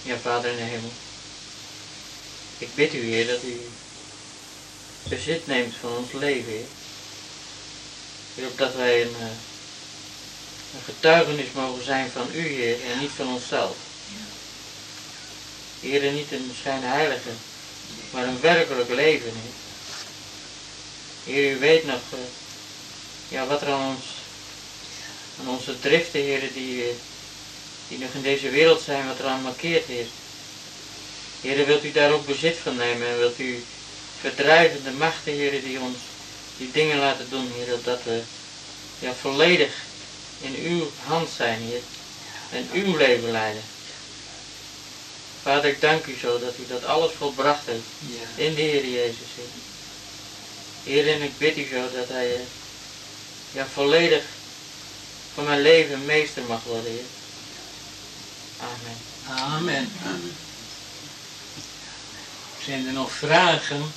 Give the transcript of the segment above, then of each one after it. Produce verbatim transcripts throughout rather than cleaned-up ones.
Ja, Vader in de hemel. Ik bid u, Heer, dat u bezit neemt van ons leven, Heer. Heer, opdat wij een, een getuigenis mogen zijn van u, Heer, en niet van onszelf. Heer, niet een schijnheilige, maar een werkelijk leven, Heer. Heer, u weet nog uh, ja, wat er aan ons, aan onze driften, Heer, die, uh, die nog in deze wereld zijn, wat er aan markeert, Heer. Heer, wilt u daar ook bezit van nemen en wilt u verdrijven de machten, Heer, die ons die dingen laten doen, Heer, dat we ja, volledig in uw hand zijn, Heer, en uw leven leiden. Vader, ik dank u zo dat u dat alles volbracht heeft ja. in de Heer Jezus, Heer. Heer, en ik bid u zo dat hij uh, ja, volledig van mijn leven meester mag worden, Heer. Amen. Amen. Amen. Zijn er nog vragen?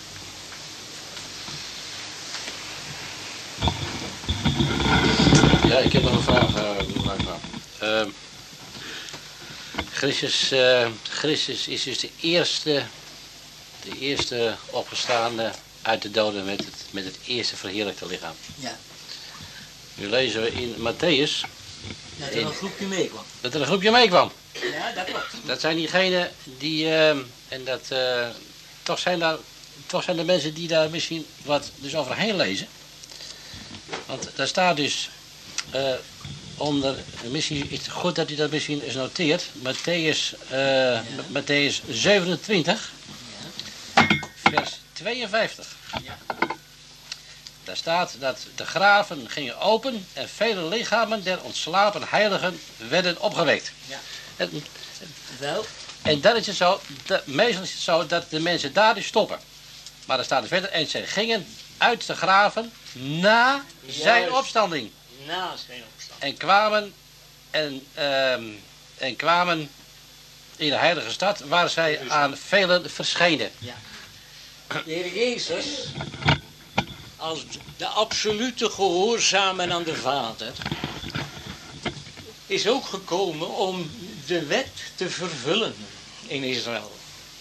Ja, ik heb nog een vraag. Uh, uh, Christus, uh, Christus is dus de eerste, de eerste opgestaande uit de doden met het, met het eerste verheerlijkte lichaam. Ja. Nu lezen we in Matthäus. Dat er een groepje meekwam. Dat er een groepje meekwam. Ja, dat klopt. Dat zijn diegenen die, uh, en dat, uh, toch zijn daar, toch zijn er mensen die daar misschien wat dus overheen lezen. Want daar staat dus, uh, onder, misschien is het goed dat u dat misschien eens noteert, Matthäus, uh, ja. Matthäus zevenentwintig, ja. vers tweeënvijftig. Ja. Daar staat dat de graven gingen open en vele lichamen der ontslapen heiligen werden opgewekt. Ja. En, Wel. en dan is het zo, dat, meestal is het zo dat de mensen daar dus stoppen. Maar dan staat er verder, en zij gingen uit de graven na Juist. zijn opstanding. Na zijn opstanding. En kwamen, en, um, en kwamen in de heilige stad waar zij aan velen verschenen. Ja. De Heer Jezus, als de absolute gehoorzamen aan de Vader, is ook gekomen om de wet te vervullen in Israël.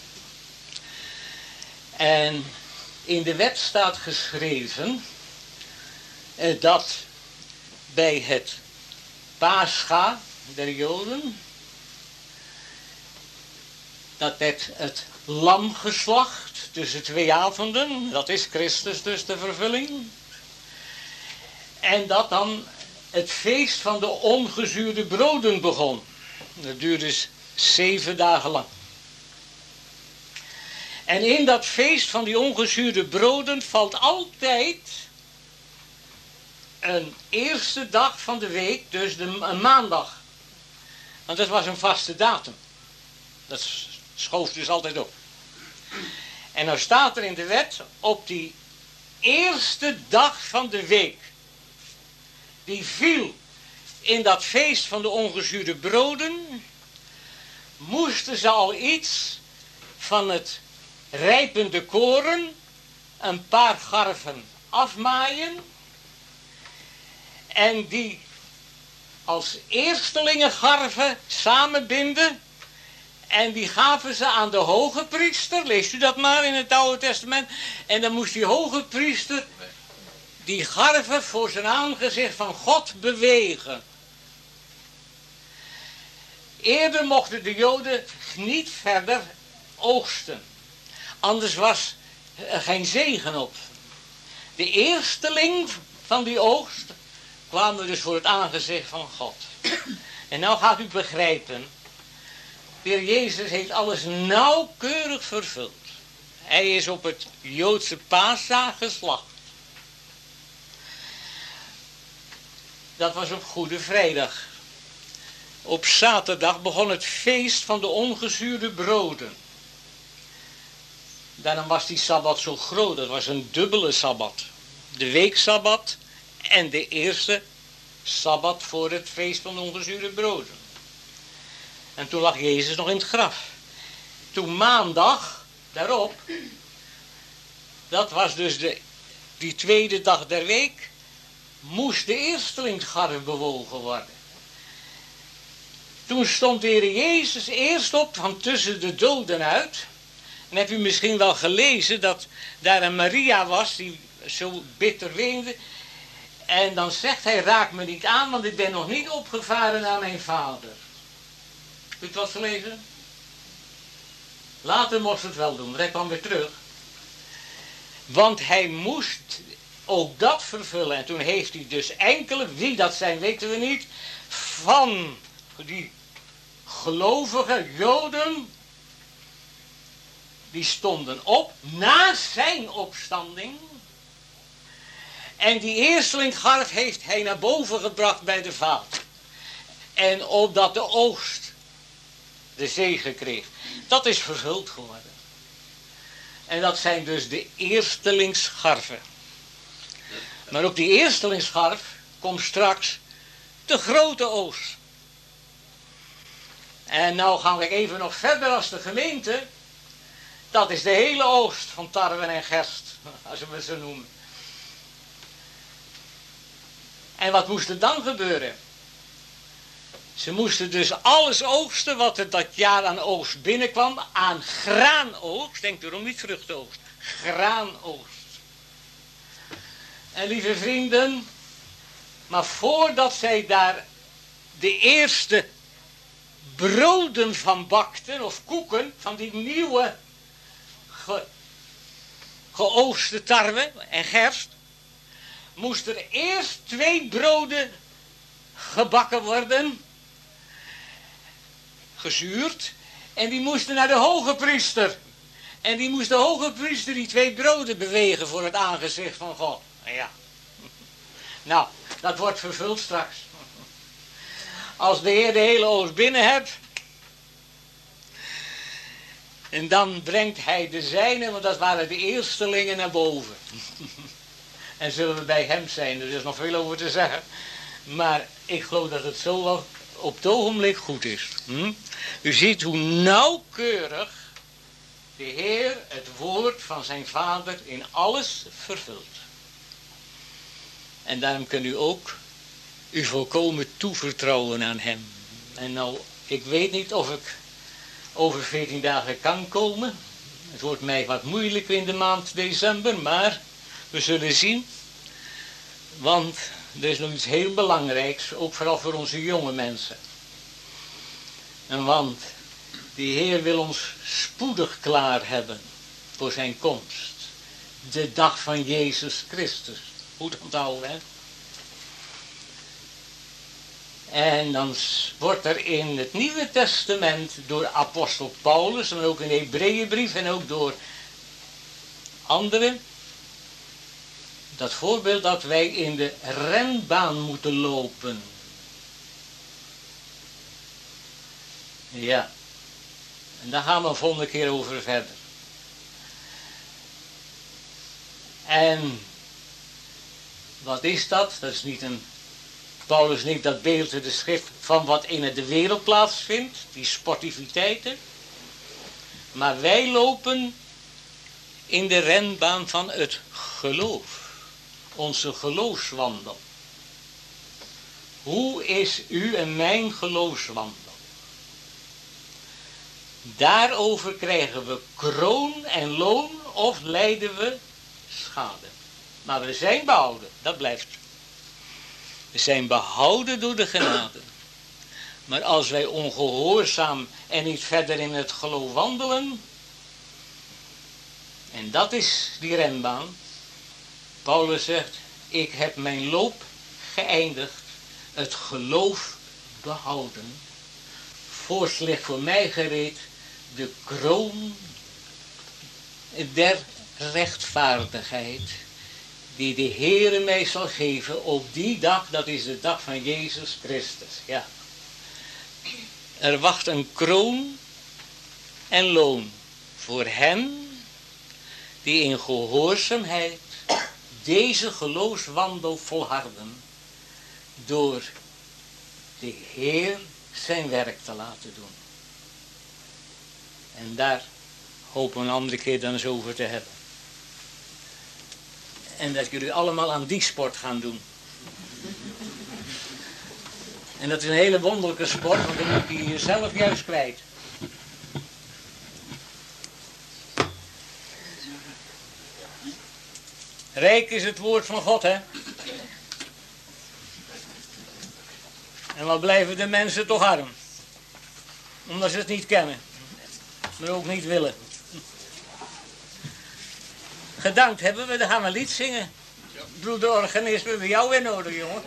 En in de wet staat geschreven eh, dat bij het Pascha der Joden, dat het, het lamgeslacht tussen twee avonden, dat is Christus dus de vervulling, en dat dan het feest van de ongezuurde broden begon. Dat duurde dus zeven dagen lang. En in dat feest van die ongezuurde broden valt altijd een eerste dag van de week, dus de, een maandag. Want dat was een vaste datum. Dat schoof dus altijd op. En nou staat er in de wet, op die eerste dag van de week, die viel in dat feest van de ongezuurde broden, moesten ze al iets van het rijpende koren, een paar garven afmaaien en die als eerstelingen garven samenbinden en die gaven ze aan de hoge priester, leest u dat maar in het Oude Testament, en dan moest die hoge priester die garven voor zijn aangezicht van God bewegen. Eerder mochten de Joden niet verder oogsten. Anders was er geen zegen op. De eersteling van die oogst kwamen dus voor het aangezicht van God. En nou gaat u begrijpen. De Heer Jezus heeft alles nauwkeurig vervuld. Hij is op het Joodse Pascha geslacht. Dat was op Goede Vrijdag. Op zaterdag begon het feest van de ongezuurde broden. Daarom was die Sabbat zo groot. Dat was een dubbele Sabbat. De weeksabbat en de eerste Sabbat voor het feest van de ongezuurde broden. En toen lag Jezus nog in het graf. Toen maandag daarop, dat was dus de, die tweede dag der week, moest de eerstelingsgarf bewogen worden. Toen stond de Heer Jezus eerst op van tussen de doden uit. En heb u misschien wel gelezen dat daar een Maria was die zo bitter weende. En dan zegt hij, raak me niet aan, want ik ben nog niet opgevaren naar mijn vader. Heb u het wat gelezen? Later moest het wel doen, maar hij kwam weer terug. Want hij moest ook dat vervullen. En toen heeft hij dus enkele, wie dat zijn weten we niet, van die gelovige Joden, die stonden op na zijn opstanding. En die eerstelinggarf heeft hij naar boven gebracht bij de Vader. En opdat de oogst de zegen kreeg. Dat is vervuld geworden. En dat zijn dus de eerstelingsgarven. Maar op die eerstelingsgarf komt straks de grote oogst. En nou gaan we even nog verder als de gemeente. Dat is de hele oogst van tarwe en gerst, als we het zo noemen. En wat moest er dan gebeuren? Ze moesten dus alles oogsten wat er dat jaar aan oogst binnenkwam, aan graanoogst. Denk erom niet vruchtenoogst, graanoogst. En lieve vrienden, maar voordat zij daar de eerste broden van bakten, of koeken, van die nieuwe ge, geoogste tarwe en gerst, moest er eerst twee broden gebakken worden, gezuurd, en die moesten naar de hoge priester. En die moest de hoge priester die twee broden bewegen voor het aangezicht van God. Ja. Nou, dat wordt vervuld straks. Als de Heer de hele oogst binnen hebt, en dan brengt hij de zijnen, want dat waren de eerstelingen, naar boven. En zullen we bij hem zijn, er is nog veel over te zeggen. Maar ik geloof dat het zo wel op het ogenblik goed is. Hm? U ziet hoe nauwkeurig de Heer het woord van zijn Vader in alles vervult. En daarom kunt u ook u volkomen toevertrouwen aan hem. En nou, ik weet niet of ik over veertien dagen kan komen. Het wordt mij wat moeilijk in de maand december, maar we zullen zien. Want er is nog iets heel belangrijks, ook vooral voor onze jonge mensen. En want de Heer wil ons spoedig klaar hebben voor zijn komst. De dag van Jezus Christus. Goed onthouden, hè? En dan wordt er in het Nieuwe Testament door apostel Paulus, en ook in de Hebreeënbrief en ook door anderen, dat voorbeeld dat wij in de renbaan moeten lopen. Ja, en daar gaan we een volgende keer over verder. En wat is dat? Dat is niet een... Paulus neemt dat beeld in de schrift van wat in de wereld plaatsvindt, die sportiviteiten. Maar wij lopen in de renbaan van het geloof. Onze geloofswandel. Hoe is u en mijn geloofswandel? Daarover krijgen we kroon en loon of lijden we schade. Maar we zijn behouden, dat blijft. We zijn behouden door de genade. Maar als wij ongehoorzaam en niet verder in het geloof wandelen, en dat is die renbaan. Paulus zegt, ik heb mijn loop geëindigd, het geloof behouden. Voorts ligt voor mij gereed de kroon der rechtvaardigheid, die de Heere mij zal geven op die dag, dat is de dag van Jezus Christus. Ja. Er wacht een kroon en loon voor hen die in gehoorzaamheid deze geloofswandel volharden, door de Heer zijn werk te laten doen. En daar hopen we een andere keer dan eens over te hebben. En dat jullie allemaal aan die sport gaan doen. En dat is een hele wonderlijke sport, want dan moet je jezelf juist kwijt. Rijk is het woord van God, hè? En wat blijven de mensen toch arm? Omdat ze het niet kennen. Maar ook niet willen. Gedankt hebben we, dan gaan we een lied zingen. Ik bedoel, de organist hebben we jou weer nodig, jongen.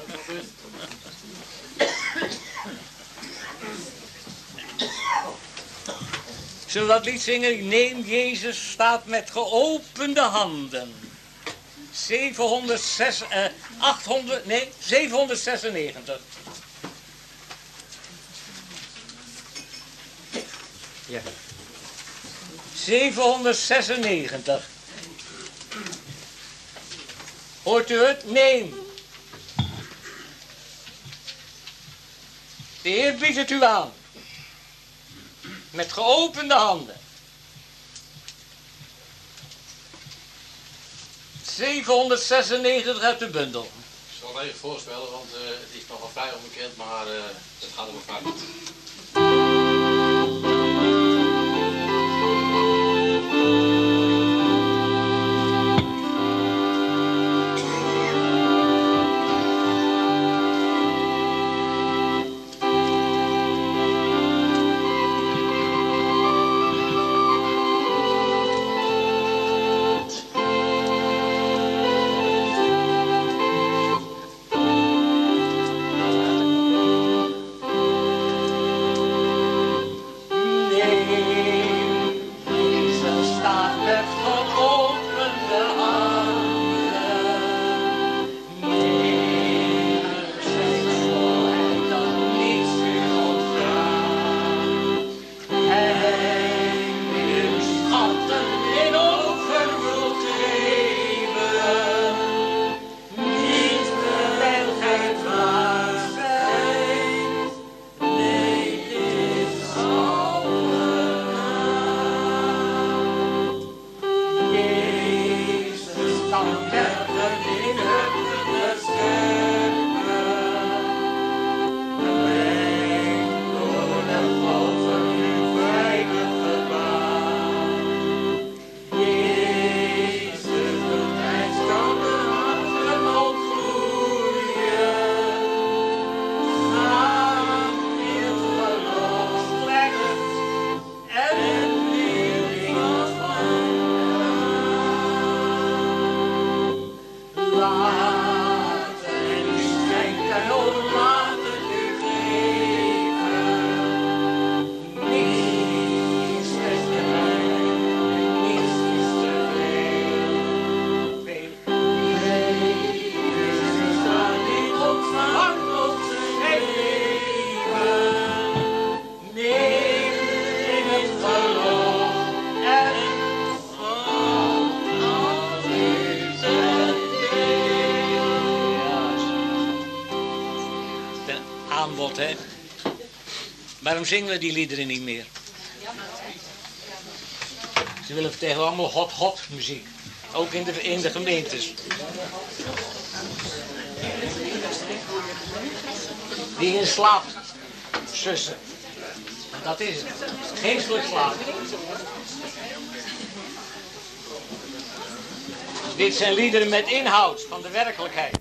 Zullen we dat lied zingen? Neem Jezus staat met geopende handen. zevenhonderdzes, eh, achthonderd, nee, zevenhonderdzesennegentig. Ja. zevenhonderdzesennegentig. Hoort u het? Neem. De Heer biedt het u aan. Met geopende handen. zevenhonderdzesennegentig uit de bundel. Ik zal het even voorspellen, want uh, het is nogal vrij onbekend, maar uh, het gaat er wel vaak goed. Waarom zingen we die liederen niet meer? Ze willen tegen allemaal hot hot muziek. Ook in de, in de gemeentes. Die in slaap sussen. Dat is het. Geestelijk slapen. Dit zijn liederen met inhoud van de werkelijkheid.